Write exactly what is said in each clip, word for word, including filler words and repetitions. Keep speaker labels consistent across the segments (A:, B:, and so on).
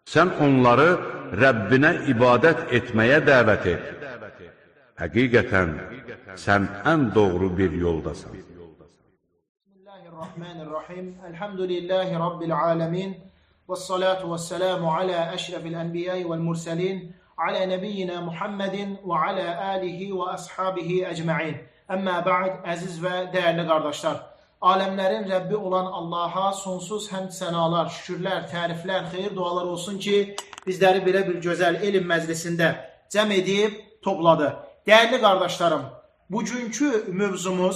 A: Sən onları Rəbbinə ibadət etməyə dəvət et. Həqiqətən, sən ən doğru bir yoldasan.
B: Bismillahirrahmanirrahim. Elhamdülillahi Rabbil alemin. Vessalatu vesselamu ala eşrefil enbiyayı vel murselin. Ala nebiyyina Muhammedin ve ala alihi ve ashabihi ecma'in. Əmmə ba'd, əziz və dəyərli qardaşlar. Aləmlərin Rəbbi olan Allaha sonsuz həmd sənalar, şükürlər, təriflər, xeyir dualar olsun ki, bizləri belə bir gözəl elm məclisində cəm edib topladı. Dəyərli qardaşlarım, bugünkü mövzumuz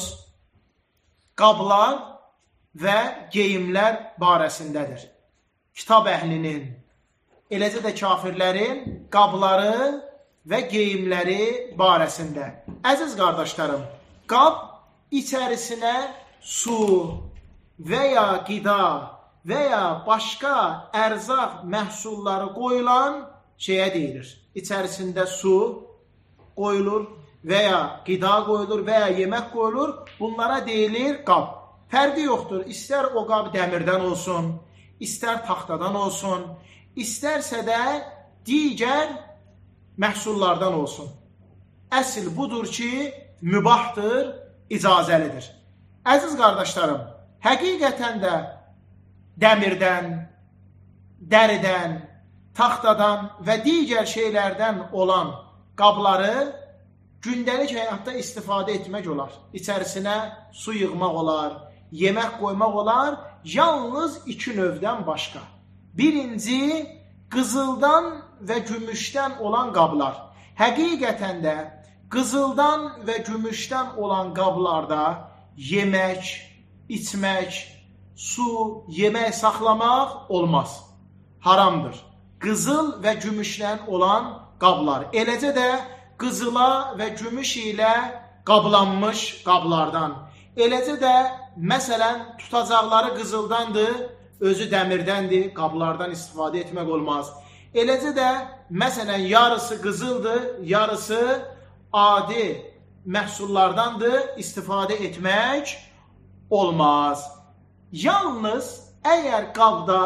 B: qablar və geyimlər barəsindədir. Kitab əhlinin, eləcə də kafirlərin qabları və geyimləri barəsində. Əziz qardaşlarım, qab içərisinə su və ya qida və ya başqa ərzaq məhsulları qoyulan şeyə deyilir. İçərisində su qoyulur və ya qida qoyulur və ya yemək qoyulur. Bunlara deyilir qab. Fərqi yoxdur. İstər o qab dəmirdən olsun, istər taxtadan olsun, istərsə də digər məhsullardan olsun. Əsl budur ki, mübahdır, icazəlidir. Əziz qardaşlarım, həqiqətən də dəmirdən, dəridən, taxtadan və digər şeylərdən olan qabları gündəlik həyatda istifadə etmək olar. İçərisinə su yığmaq olar, yemək qoymaq olar, yalnız iki növdən başqa. Birinci, qızıldan və gümüşdən olan qablar. Həqiqətən də qızıldan və gümüşdən olan qablarda yemək, içmək, su, yemək saxlamaq olmaz. Haramdır. Qızıl və gümüşdən olan qablar. Eləcə də qızıla və gümüş ilə qablanmış qablardan. Eləcə də, məsələn, tutacaqları qızıldandır, özü dəmirdəndir, qablardan istifadə etmək olmaz. Eləcə də, məsələn, yarısı qızıldır, yarısı adi məhsullardandır, istifadə etmək olmaz. Yalnız, əgər qabda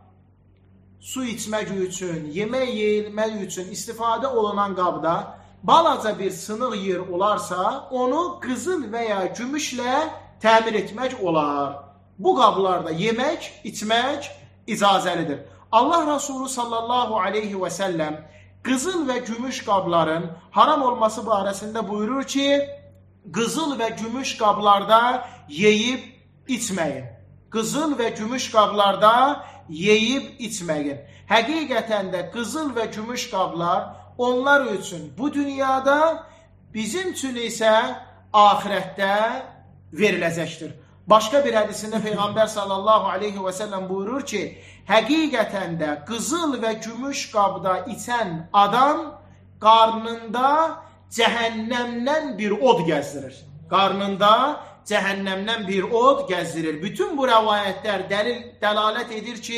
B: su içmək üçün, yemək yeyilmək üçün istifadə olunan qabda balaca bir sınıq yer olarsa, onu qızıl və ya gümüşlə təmir etmək olar. Bu qablarda yemək, içmək icazəlidir. Allah Resulü sallallahu aleyhi və səlləm qızıl və gümüş qabların haram olması barəsində buyurur ki, qızıl və gümüş qablarda yeyib içməyin. Qızıl və gümüş qablarda yeyib içməyin. Həqiqətən də qızıl və gümüş qablar onlar üçün bu dünyada, bizim üçün isə axirətdə veriləcəkdir. Başqa bir hədisində Peyğəmbər sallallahu aleyhi və səlləm buyurur ki, həqiqətən də qızıl və gümüş qabda içən adam qarnında cəhənnəmdən bir od gəzdirir. Qarnında cəhənnəmdən bir od gəzdirir. Bütün bu rəvayətlər dəlil, dəlalət edir ki,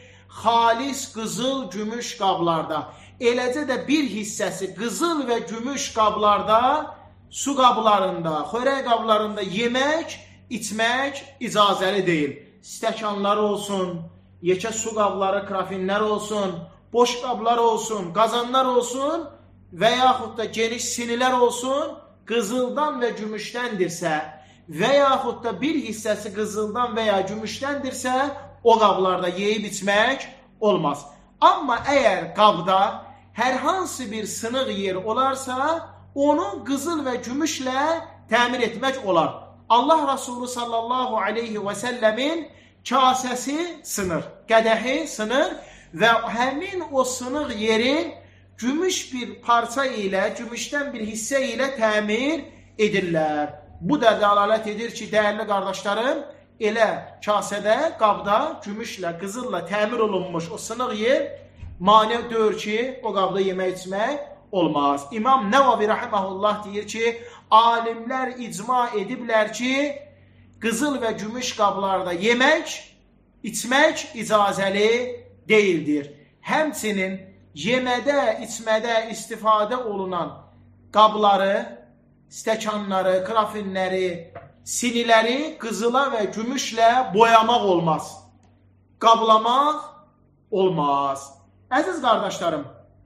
B: xalis qızıl, gümüş qablarda, eləcə də bir hissəsi qızıl və gümüş qablarda, su qablarında, xörək qablarında yemək, içmək icazəli deyil. Stəkanlar olsun, yekə su qabları, krafinlər olsun, boş qablar olsun, qazanlar olsun və yaxud da geniş sinilər olsun, qızıldan və gümüşdəndirsə və yaxud da bir hissəsi qızıldan və ya gümüşdəndirsə, o qablarda yeyib içmək olmaz. Amma əgər qabda hər hansı bir sınıq yer olarsa, onu qızıl və gümüşlə təmir etmək olar. Allah Resulü sallallahu aleyhi və səlləmin kasəsi sınır, qədəhi sınır və həmin o sınıq yeri gümüş bir parça ilə, gümüşdən bir hissə ilə təmir edirlər. Bu da dəlalət edir ki, dəyərli qardaşlarım, elə kasədə, qabda, gümüşlə, qızılla təmir olunmuş o sınıq yer mane deyir ki, o qabda yemək içmək olmaz. İmam Nəvavi rəhməhullah deyir ki, alimlər icma ediblər ki, qızıl və gümüş qablarda yemək, içmək icazəli deyildir. Həmçinin yemədə, içmədə istifadə olunan qabları, stəkanları, krafinləri, siniləri qızıla və gümüşlə boyamaq olmaz. Qablamaq olmaz. Əziz qardaşlarım,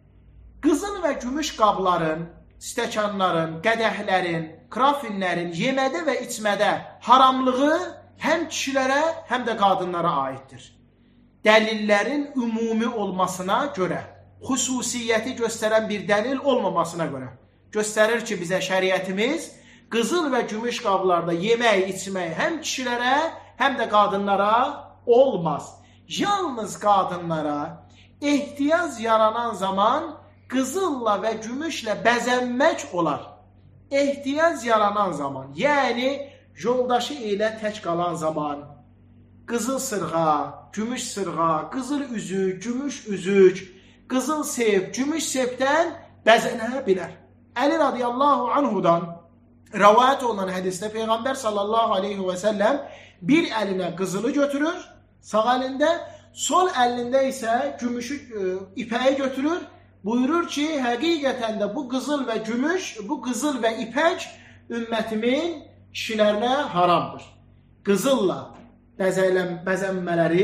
B: qızıl və gümüş qabların, stəkanların, qədəhlərin, krafinlərin yemədə və içmədə haramlığı həm kişilərə, həm də qadınlara aiddir. Dəlillərin ümumi olmasına görə, xüsusiyyəti göstərən bir dəlil olmamasına görə göstərir ki, bizə şəriətimiz qızıl və gümüş qablarda yemək, içmək həm kişilərə, həm də qadınlara olmaz. Yalnız qadınlara ehtiyac yaranan zaman qızılla və gümüşlə bəzənmək olar. Ehtiyac yaranan zaman, yəni yoldaşı ilə tək qalan zaman, qızıl sırğa, gümüş sırğa, qızıl üzük, gümüş üzük, qızıl sep, gümüş sepdən bəzənə bilər. Əli radiyallahu anhudan rəvayət olunan hədisdə Peyğəmbər sallallahu aleyhi və səlləm bir əlinə qızılı götürür, sağ əlində, sol əlində isə gümüşü, ipəyi götürür. Buyurur ki, həqiqətən də bu qızıl və gümüş, bu qızıl və ipək ümmətimin kişilərinə haramdır. Qızılla bəzələn, bəzənmələri,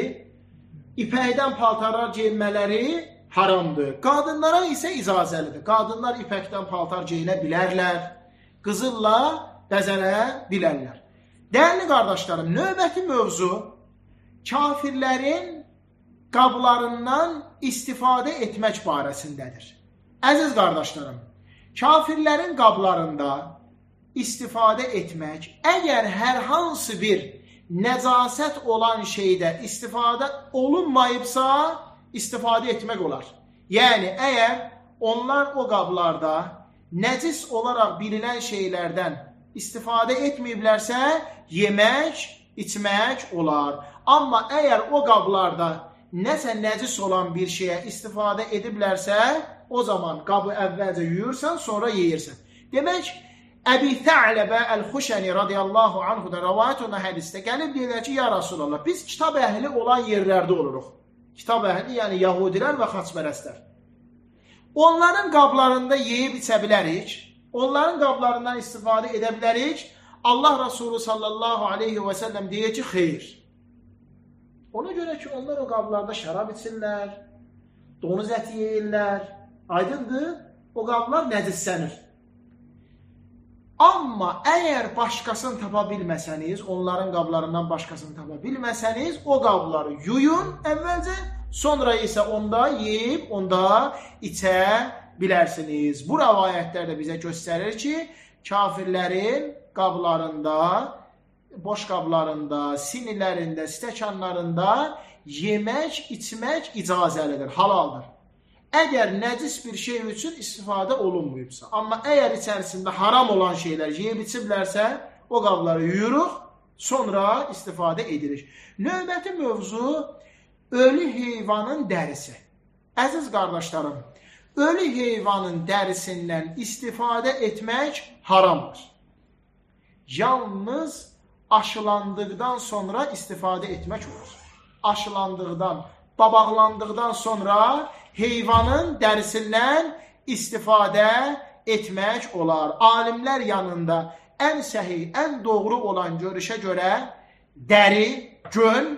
B: ipəkdən paltarlar geyinmələri haramdır. Qadınlara isə icazəlidir. Qadınlar ipəkdən paltar geyinə bilərlər, qızılla bəzənə bilərlər. Dəyərli qardaşlarım, növbəti mövzu kafirlərin qablarından istifadə etmək barəsindədir. Əziz qardaşlarım, kafirlərin qablarında istifadə etmək, əgər hər hansı bir nəcasət olan şeydə istifadə olunmayıbsa, istifadə etmək olar. Yəni, əgər onlar o qablarda nəcis olaraq bilinən şeylərdən istifadə etməyiblərsə, yemək, içmək olar. Amma əgər o qablarda nəsə nəcis olan bir şeyə istifadə ediblərsə, o zaman qabı əvvəlcə yuyursan, sonra yeyirsən. Demək, Əbi Tha'ləbə Əl-Xuşəni radiyallahu anhudan rəvayət olan hədisdə gəlib deyirlər ki, ya Rasulallah, biz kitab əhli olan yerlərdə oluruq. Kitab əhli, yəni yahudilər və xaçpərəstlər. Onların qablarında yeyib içə bilərik, onların qablarından istifadə edə bilərik. Allah Rasulü sallallahu aleyhi və səlləm deyir ki, xeyr. Ona görə ki, onlar o qablarda şərab içirlər, donuz əti yeyirlər, aydındır, o qablar nəcislənir. Amma əgər başqasını tapa bilməsəniz, onların qablarından başqasını tapa bilməsəniz, o qabları yuyun əvvəlcə, sonra isə onda yeyib, onda içə bilərsiniz. Bu rəvayətlər də bizə göstərir ki, kafirlərin qablarında, boş qablarında, sinilərində, stəkanlarında yemək, içmək icazəlidir, halaldır. Əgər nəcis bir şey üçün istifadə olunmuyubsa, amma əgər içərisində haram olan şeylər yeyib içiblərsə, o qabları yuyuruq, sonra istifadə edirik. Növbəti mövzu ölü heyvanın dərisi. Əziz qardaşlarım, ölü heyvanın dərisindən istifadə etmək haramdır. Yalnız aşılandıqdan sonra istifadə etmək olur. Aşılandıqdan, babaqlandıqdan sonra heyvanın dərisindən istifadə etmək olar. Alimlər yanında ən səhih, ən doğru olan görüşə görə dəri, gön,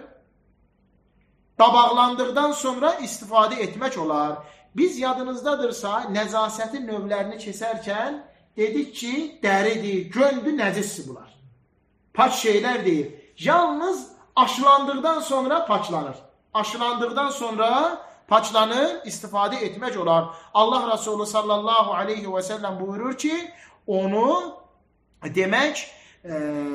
B: babaqlandıqdan sonra istifadə etmək olar. Biz yadınızdadırsa, nəcasətin növlərini keçərkən dedik ki, dəridir, göndür, nəcisdir bunlar. Paç şeylər deyil. Yalnız aşılandıqdan sonra paçlanır. Aşılandıqdan sonra paçlanır, istifadə etmək olar. Allah Resulü sallallahu aleyhi və səlləm buyurur ki, onu demək, e,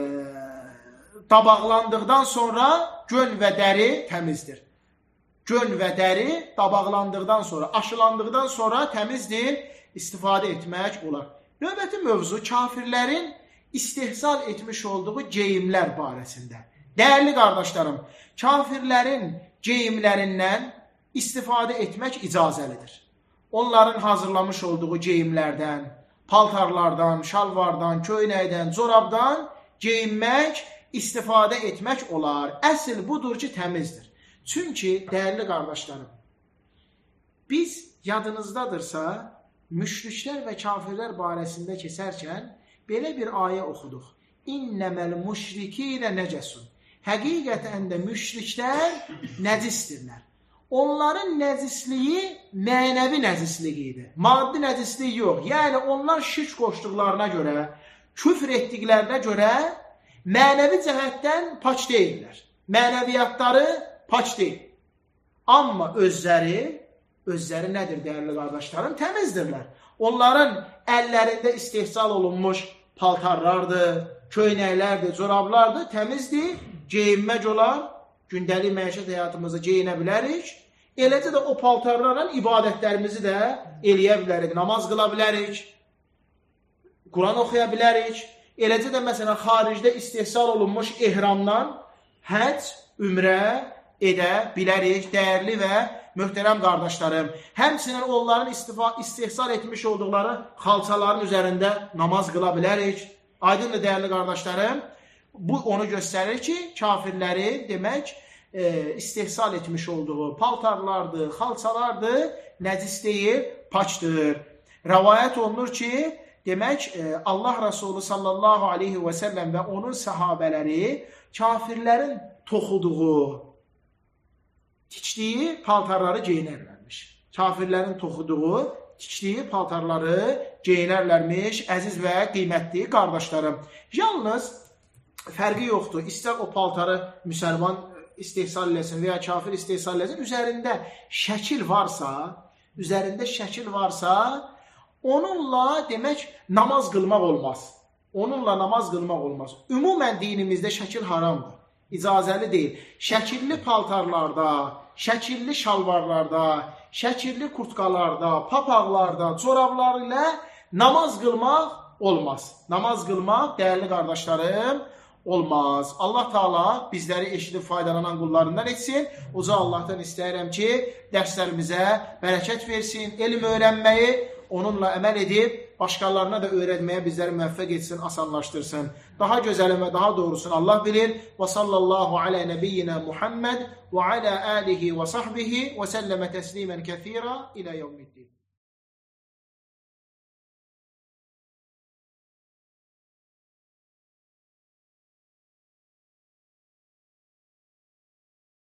B: dabaqlandıqdan sonra gön və dəri təmizdir. Gön və dəri dabaqlandıqdan sonra, aşılandıqdan sonra təmizdir, istifadə etmək olar. Növbəti mövzu kafirlərin istehsal etmiş olduğu geyimlər barəsində. Dəyərli qardaşlarım, kafirlərin geyimlərindən istifadə etmək icazəlidir. Onların hazırlamış olduğu geyimlərdən, paltarlardan, şalvardan, köynəkdən, corabdan geyinmək, istifadə etmək olar. Əsl budur ki, təmizdir. Çünki, dəyərli qardaşlarım, biz yadınızdadırsa, müşriklər və kafirlər barəsində keçərkən belə bir ayə oxuduq. İnnəməl müşrikinə nəcəsun. Həqiqətən də müşriklər nəcisdirlər. onların nəcisliyi mənəvi nəcislik idi. Maddi nəcislik yox. Yəni onlar şirk qoşduqlarına görə, küfr etdiklərinə görə mənəvi cəhətdən paç deyirlər. Mənəviyyatları paç deyil. Amma özləri, özləri nədir dəyərli qardaşlarım? Təmizdirlər. Onların əllərində istehsal olunmuş paltarlardır, köynəklərdir, corablardır, təmizdir, geyinmək olar, gündəlik məişət həyatımızı geyinə bilərik. Eləcə də o paltarlarla ibadətlərimizi də eləyə bilərik, namaz qıla bilərik, Quran oxuya bilərik. Eləcə də məsələn xaricdə istehsal olunmuş ehramdan həcc, ümrə edə bilərik, dəyərli və möhtərəm qardaşlarım. Həmçinin onların istehsal etmiş olduqları xalçaların üzərində namaz qıla bilərik. Aydındır dəyərli qardaşlarım. Bu onu göstərir ki, kafirləri demək e, istehsal etmiş olduğu paltarlardır, xalçalardır, nəcis deyil, paçdır. Rəvayət olunur ki, demək e, Allah Resulü sallallahu aleyhi və səlləm və onun səhabələri kafirlərin toxuduğu, tikdiyi paltarları geyinərlərmiş. Kafirlərin toxuduğu, tikdiyi paltarları geyinərlərmiş, əziz və qiymətli qardaşlarım. Yalnız fərqi yoxdur. İstər o paltarı müsəlman istehsal eləsin və ya kafir istehsal eləsin, üzərində şəkil varsa, üzərində şəkil varsa, onunla demək namaz qılmaq olmaz. Onunla namaz qılmaq olmaz. Ümumən dinimizdə şəkil haramdır. İcazəli deyil. Şəkilli paltarlarda, şəkilli şalvarlarda, şəkilli kurtkalarda, papaqlarda, corablar ilə namaz qılmaq olmaz. Namaz qılmaq, dəyərli qardaşlarım, olmaz. Allah Taala bizləri eşidib faydalanan qullarından etsin. Uca Allahdan istəyirəm ki, dərslərimizə bərəkət versin, elm öyrənməyi, onunla əməl edib, başqalarına da öyrətməyə bizləri müvəffəq etsin, asanlaşdırsın. Daha gözəlin və daha doğrusunu Allah bilir. Və sallallahu alə nəbiyyina Muhammed və alə alihi və sahbihi və səlləmə təslimən kəthira ilə yevmiddin.